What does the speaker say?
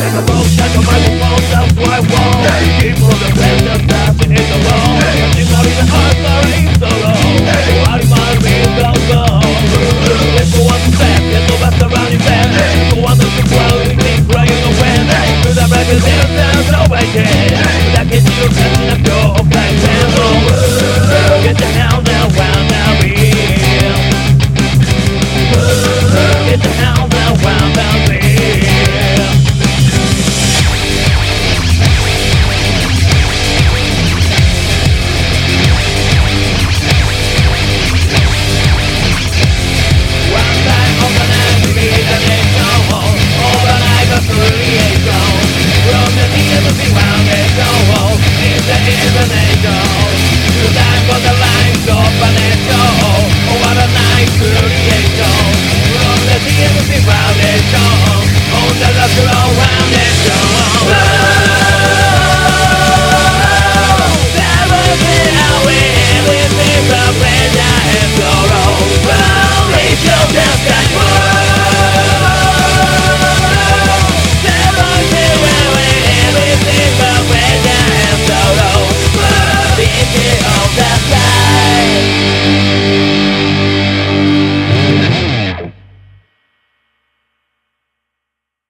There's a boat that the microphone sounds like wall. Keep on the best of that in the wall. It's not even hard, sorry, so low.